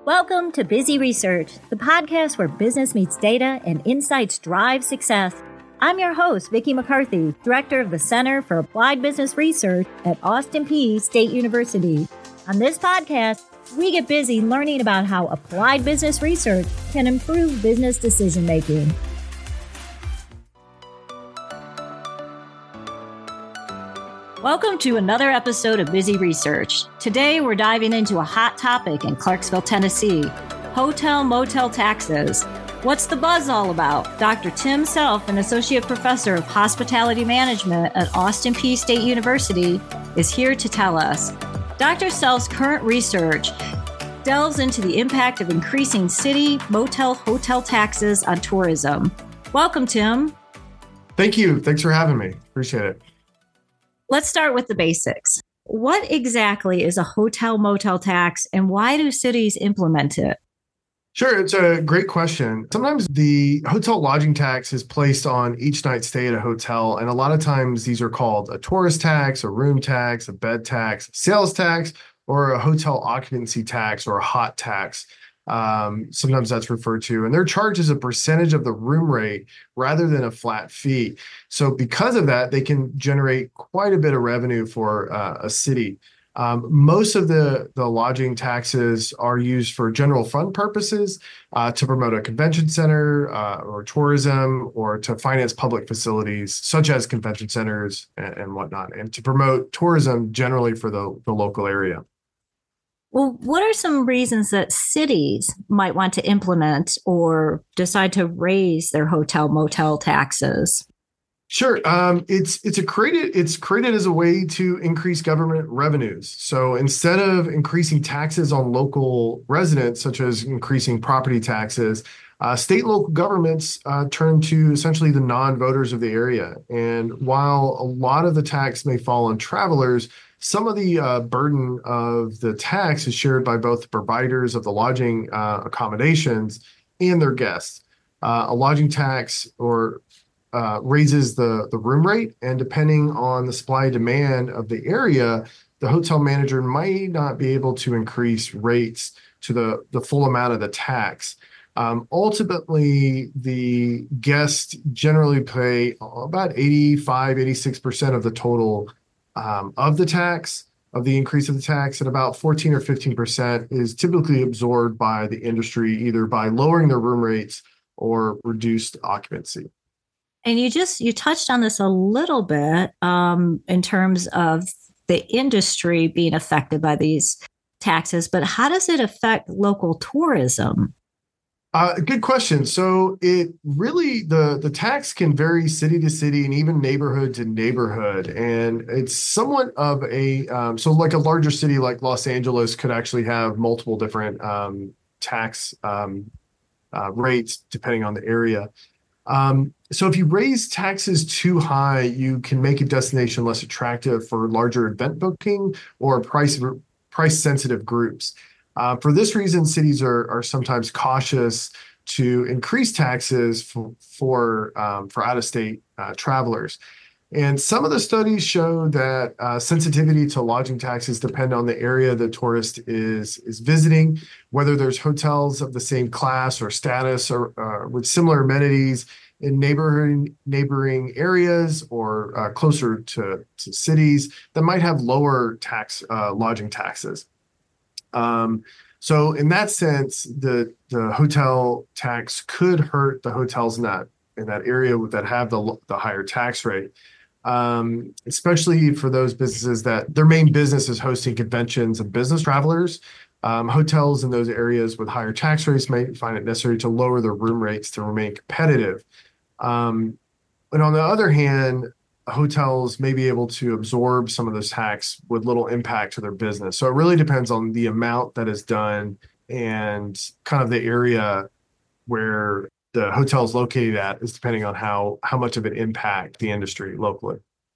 Welcome to Busy Research, the podcast where business meets data and insights drive success. I'm your host, Vicki McCarthy, Director of the Center for Applied Business Research at Austin Peay State University. On this podcast, we get busy learning about how applied business research can improve business decision-making. Welcome to another episode of Busy Research. Today, we're diving into a hot topic in Clarksville, Tennessee, hotel-motel taxes. What's the buzz all about? Dr. Tim Self, an associate professor of hospitality management at Austin Peay State University, is here to tell us. Dr. Self's current research delves into the impact of increasing city, motel, hotel taxes on tourism. Welcome, Tim. Thank you. Thanks for having me. Appreciate it. Let's start with the basics. What exactly is a hotel-motel tax, and why do cities implement it? Sure, it's a great question. Sometimes the hotel lodging tax is placed on each night's stay at a hotel, and a lot of times these are called a tourist tax, a room tax, a bed tax, sales tax, or a hotel occupancy tax or a hot tax. Sometimes that's referred to, and they're charged as a percentage of the room rate rather than a flat fee. So because of that, they can generate quite a bit of revenue for a city. Most of the lodging taxes are used for general fund purposes, to promote a convention center or tourism, or to finance public facilities such as convention centers and whatnot, and to promote tourism generally for the local area. Well, what are some reasons that cities might want to implement or decide to raise their hotel motel taxes? Sure. It's created as a way to increase government revenues. So instead of increasing taxes on local residents, such as increasing property taxes, state and local governments turn to essentially the non-voters of the area. And while a lot of the tax may fall on travelers, some of the burden of the tax is shared by both the providers of the lodging accommodations and their guests. A lodging tax raises the room rate, and depending on the supply and demand of the area, the hotel manager might not be able to increase rates to the full amount of the tax. Ultimately, the guests generally pay about 86% of the total of the tax, of the increase of the tax, and about 14 or 15% is typically absorbed by the industry, either by lowering their room rates or reduced occupancy. And you touched on this a little bit in terms of the industry being affected by these taxes, but how does it affect local tourism? Good question. So it really, the tax can vary city to city and even neighborhood to neighborhood. And it's somewhat of so like a larger city like Los Angeles could actually have multiple different tax rates depending on the area. So if you raise taxes too high, you can make a destination less attractive for larger event booking or price-sensitive groups. For this reason, cities are sometimes cautious to increase taxes for out-of-state travelers. And some of the studies show that sensitivity to lodging taxes depend on the area the tourist is visiting, whether there's hotels of the same class or status or with similar amenities in neighboring areas or closer to cities that might have lower lodging taxes. So in that sense, the hotel tax could hurt the hotels in that area that have the higher tax rate, especially for those businesses that their main business is hosting conventions and business travelers. Hotels in those areas with higher tax rates may find it necessary to lower their room rates to remain competitive. And on the other hand, hotels may be able to absorb some of this tax with little impact to their business. So it really depends on the amount that is done and kind of the area where the hotel is located at is depending on how much of an impact the industry locally.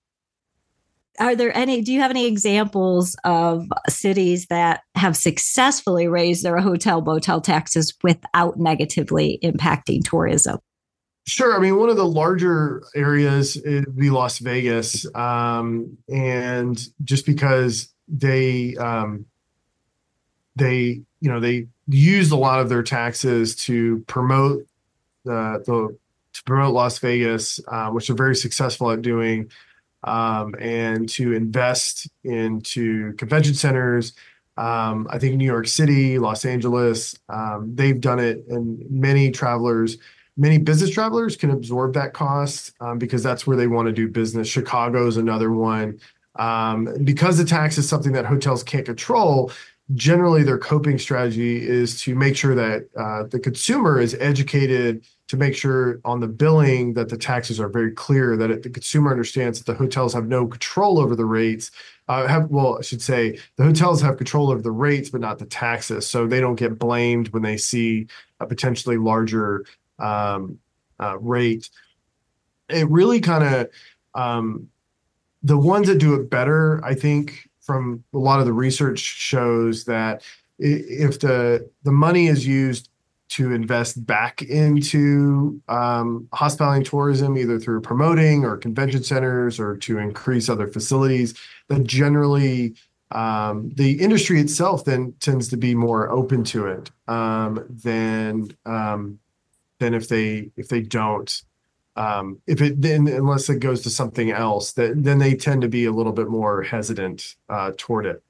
Do you have any examples of cities that have successfully raised their hotel motel taxes without negatively impacting tourism? Sure. I mean, one of the larger areas would be Las Vegas. And just because they they used a lot of their taxes to promote to promote Las Vegas, which they're very successful at doing, and to invest into convention centers. I think New York City, Los Angeles, they've done it, and many business travelers can absorb that cost because that's where they want to do business. Chicago is another one. Because the tax is something that hotels can't control, generally their coping strategy is to make sure that the consumer is educated, to make sure on the billing that the taxes are very clear, that the consumer understands that the hotels have no control over the rates. I should say the hotels have control over the rates, but not the taxes. So they don't get blamed when they see a potentially larger rate. It really kind of, the ones that do it better, I think, from a lot of the research shows that if the money is used to invest back into hospitality and tourism, either through promoting or convention centers or to increase other facilities, that generally the industry itself then tends to be more open to it than if they don't. Unless it goes to something else, then they tend to be a little bit more hesitant toward it.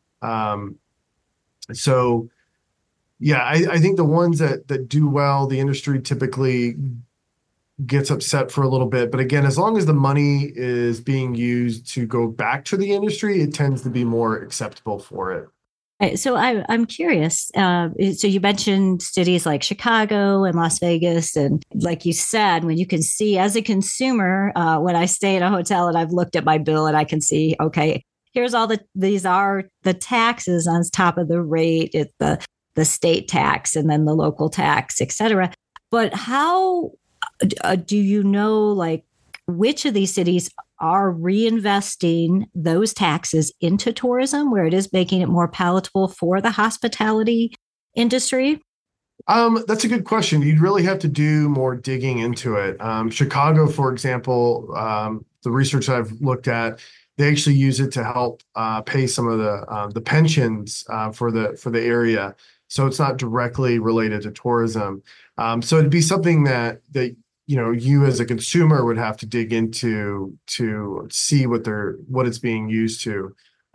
So yeah, I think the ones that do well, the industry typically gets upset for a little bit. But again, as long as the money is being used to go back to the industry, it tends to be more acceptable for it. So I'm curious. So you mentioned cities like Chicago and Las Vegas, and like you said, when you can see as a consumer, when I stay in a hotel and I've looked at my bill and I can see, okay, here's these are the taxes on top of the rate, it's the state tax and then the local tax, et cetera. But how do you know, like, which of these cities are reinvesting those taxes into tourism, where it is making it more palatable for the hospitality industry? That's a good question. You'd really have to do more digging into it. Chicago, for example, the research I've looked at, they actually use it to help pay some of the pensions for the area. So it's not directly related to tourism. So it'd be something that you as a consumer would have to dig into to see what it's being used to.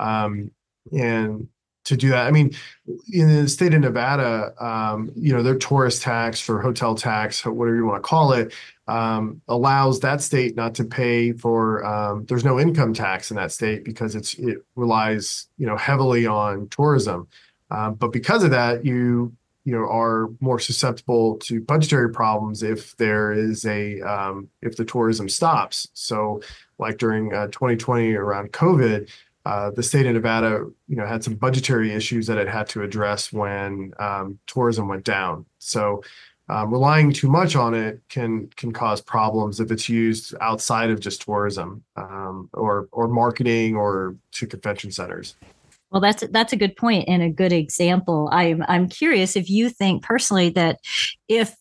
And to do that, I mean, in the state of Nevada, their tourist tax or hotel tax, whatever you want to call it, allows that state not to pay for, there's no income tax in that state because it relies, heavily on tourism. But because of that, you are more susceptible to budgetary problems if if the tourism stops. So like during 2020 around COVID, the state of Nevada, had some budgetary issues that it had to address when tourism went down. So relying too much on it can cause problems if it's used outside of just tourism or marketing or to convention centers. Well, that's a good point and a good example. I'm curious if you think personally that if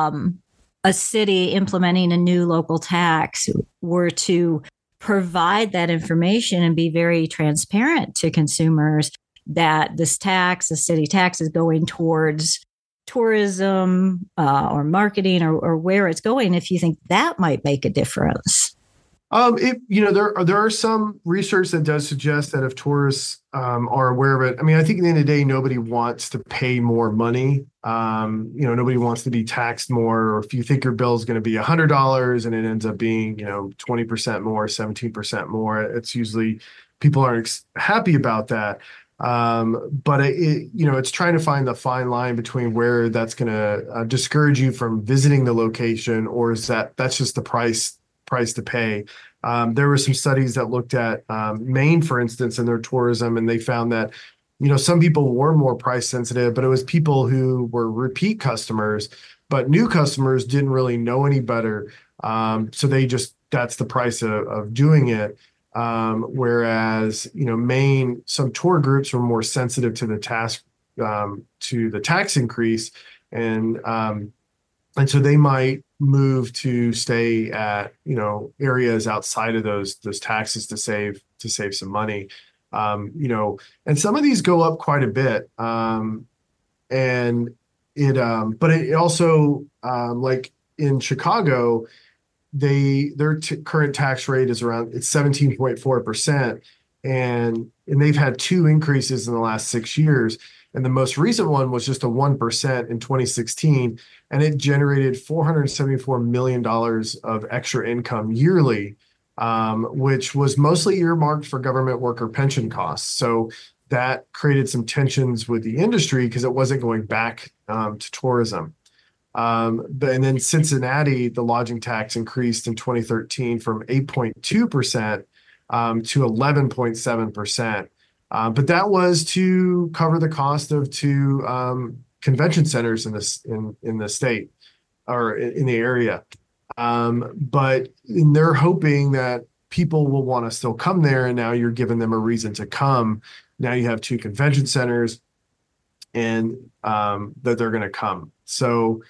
a city implementing a new local tax were to provide that information and be very transparent to consumers that the city tax is going towards tourism or marketing or where it's going, if you think that might make a difference. There are some research that does suggest that if tourists are aware of it, I mean, I think at the end of the day, nobody wants to pay more money. Nobody wants to be taxed more. Or if you think your bill is going to be $100 and it ends up being, 20% more, 17% more, it's usually people aren't happy about that. But it's trying to find the fine line between where that's going to discourage you from visiting the location, or is that's just the price to pay. There were some studies that looked at Maine, for instance, and their tourism, and they found that, some people were more price sensitive, but it was people who were repeat customers, but new customers didn't really know any better. So that's the price of doing it. Whereas, Maine, some tour groups were more sensitive to the tax increase. And so they might move to stay at, areas outside of those taxes to save some money. And some of these go up quite a bit. And but it also, like in Chicago, their current tax rate is around, it's 17.4%. And they've had two increases in the last 6 years. And the most recent one was just a 1% in 2016. And it generated $474 million of extra income yearly, which was mostly earmarked for government worker pension costs. So that created some tensions with the industry because it wasn't going back to tourism. And then Cincinnati, the lodging tax increased in 2013 from 8.2% to 11.7%. But that was to cover the cost of two convention centers in the state or in the area. But they're hoping that people will want to still come there, and now you're giving them a reason to come. Now you have two convention centers, and that they're going to come. So,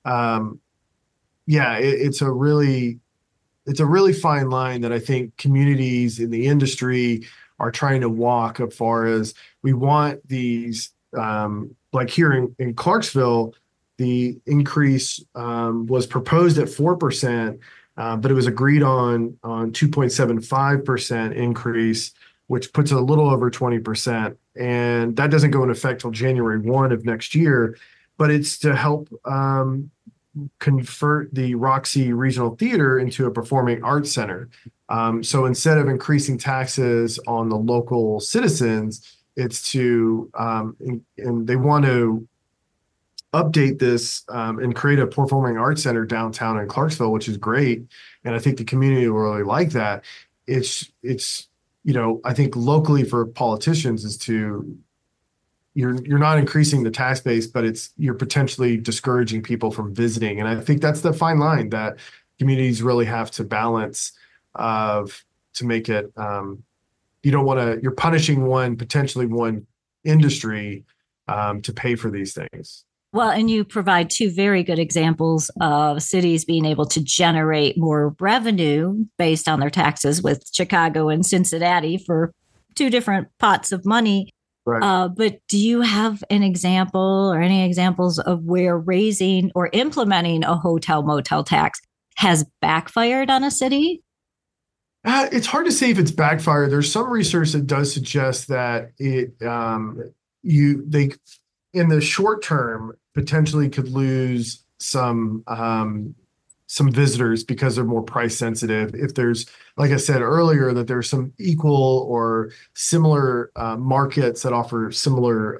yeah, it's a really fine line that I think communities in the industry are trying to walk, as far as we want these, like here in Clarksville, the increase was proposed at 4%, but it was agreed on 2.75% increase, which puts it a little over 20%. And that doesn't go into effect till January 1 of next year, but it's to help convert the Roxy Regional Theater into a performing arts center. So instead of increasing taxes on the local citizens, it's to, and they want to update this and create a performing arts center downtown in Clarksville, which is great. And I think the community will really like that. It's, I think locally for politicians is to, you're not increasing the tax base, but you're potentially discouraging people from visiting. And I think that's the fine line that communities really have to balance to make it, you don't want to, you're punishing potentially one industry to pay for these things. Well, and you provide two very good examples of cities being able to generate more revenue based on their taxes, with Chicago and Cincinnati for two different pots of money. Right. But do you have an example or any examples of where raising or implementing a hotel motel tax has backfired on a city? It's hard to say if it's backfired. There's some research that does suggest that they in the short term potentially could lose some visitors because they're more price sensitive. If there's, like I said earlier, that there's some equal or similar markets that offer similar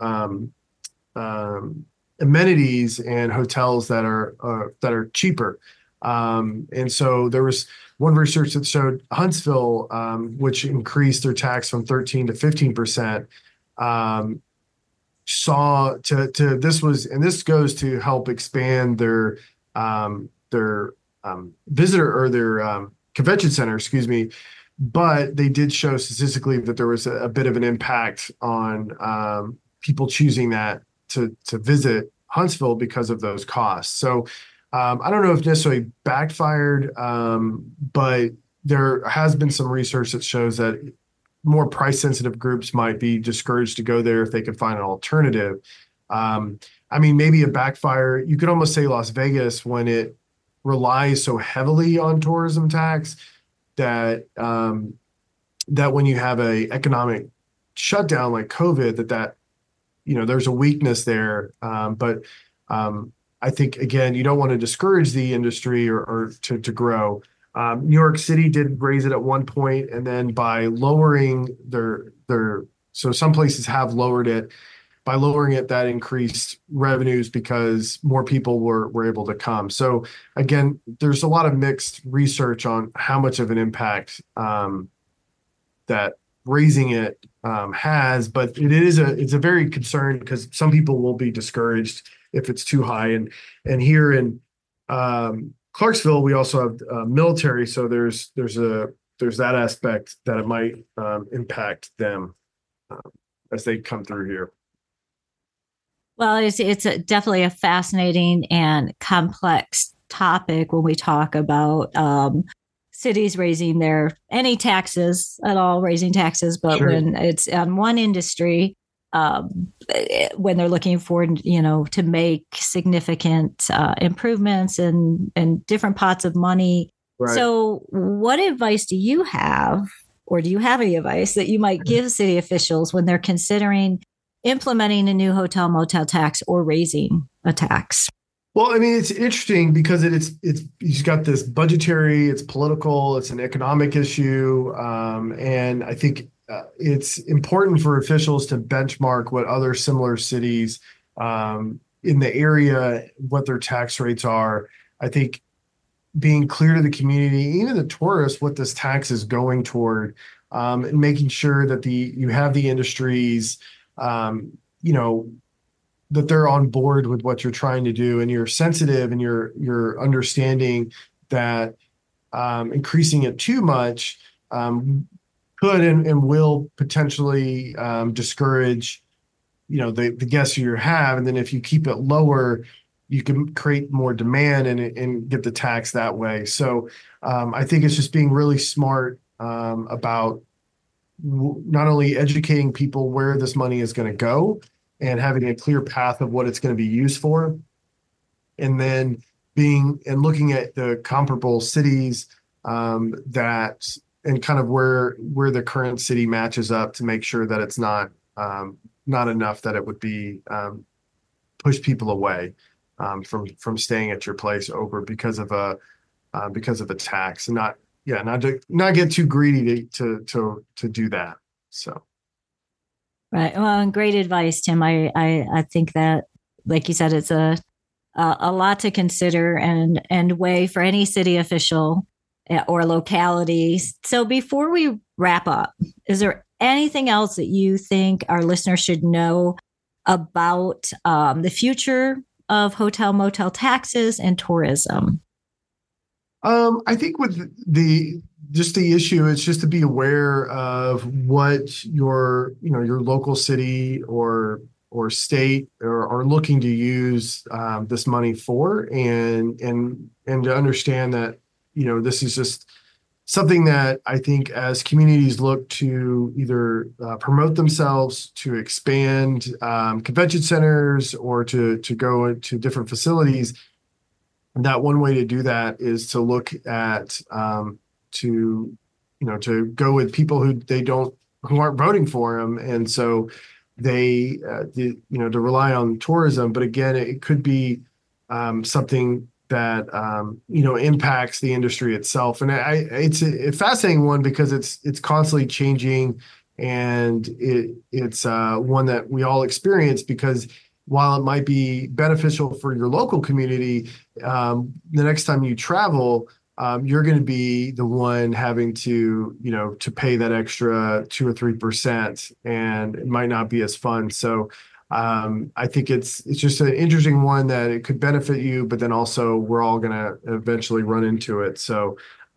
amenities and hotels that are cheaper. And so there was one research that showed Huntsville, which increased their tax from 13 to 15%, this goes to help expand their visitor or their convention center, excuse me. But they did show statistically that there was a bit of an impact on people choosing that to visit Huntsville because of those costs. So I don't know if necessarily backfired, but there has been some research that shows that more price sensitive groups might be discouraged to go there if they can find an alternative. I mean, maybe a backfire, you could almost say Las Vegas, when it relies so heavily on tourism tax that when you have a economic shutdown like COVID, that there's a weakness there. But I think, again, you don't want to discourage the industry or to grow. New York City did raise it at one point, and then by lowering so some places have lowered it. By lowering it, that increased revenues because more people were able to come. So again, there's a lot of mixed research on how much of an impact that raising it has, but it's a very concern because some people will be discouraged if it's too high. And here in Clarksville, we also have military, so there's that aspect that it might impact them as they come through here. Well, it's definitely a fascinating and complex topic when we talk about cities raising any taxes at all, raising taxes. But Sure. When it's on one industry, when they're looking for, to make significant improvements and different pots of money. Right. So what advice do you have, or do you have any advice that you might give city officials when they're considering implementing a new hotel motel tax or raising a tax? Well, I mean, it's interesting because it's you've got this budgetary, it's political, it's an economic issue, and I think it's important for officials to benchmark what other similar cities in the area, what their tax rates are. I think being clear to the community, even the tourists, what this tax is going toward, and making sure that you have the industries, that they're on board with what you're trying to do, and you're sensitive, and you're understanding that increasing it too much could and will potentially discourage, the guests you have. And then if you keep it lower, you can create more demand and get the tax that way. So I think it's just being really smart about not only educating people where this money is going to go and having a clear path of what it's going to be used for, and then looking at the comparable cities that, and kind of where the current city matches up to make sure that it's not enough that it would be push people away from staying at your place over because of a tax, and not get too greedy to do that. So. Right. Well, and great advice, Tim. I think that, like you said, it's a lot to consider and weigh for any city official or locality. So before we wrap up, is there anything else that you think our listeners should know about the future of hotel motel taxes and tourism? I think with the issue, it's just to be aware of what your local city or state are looking to use this money for, and to understand that, this is just something that I think as communities look to either promote themselves, to expand convention centers, or to go into different facilities. That one way to do that is to look at to go with people who aren't voting for them, and so they to rely on tourism. But again, it could be something that impacts the industry itself, and it's a fascinating one because it's constantly changing, and it's one that we all experience, because while it might be beneficial for your local community, the next time you travel, you're going to be the one having to pay that extra 2 or 3%, and it might not be as fun. So I think it's just an interesting one that it could benefit you, but then also we're all going to eventually run into it. So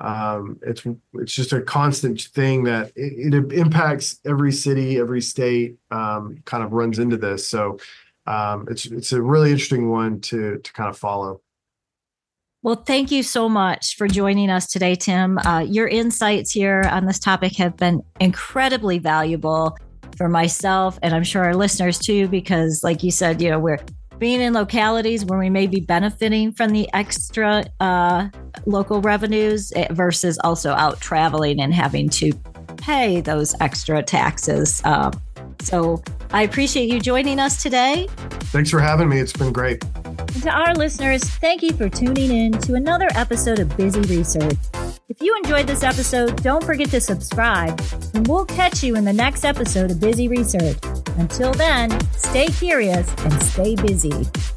it's just a constant thing that it impacts every city, every state, kind of runs into this. So it's a really interesting one to kind of follow. Well, thank you so much for joining us today, Tim. Your insights here on this topic have been incredibly valuable for myself, and I'm sure our listeners too, because like you said, we're being in localities where we may be benefiting from the extra local revenues versus also out traveling and having to pay those extra taxes. So I appreciate you joining us today. Thanks for having me. It's been great. And to our listeners, thank you for tuning in to another episode of Busy Research. If you enjoyed this episode, don't forget to subscribe, and we'll catch you in the next episode of Busy Research. Until then, stay curious and stay busy.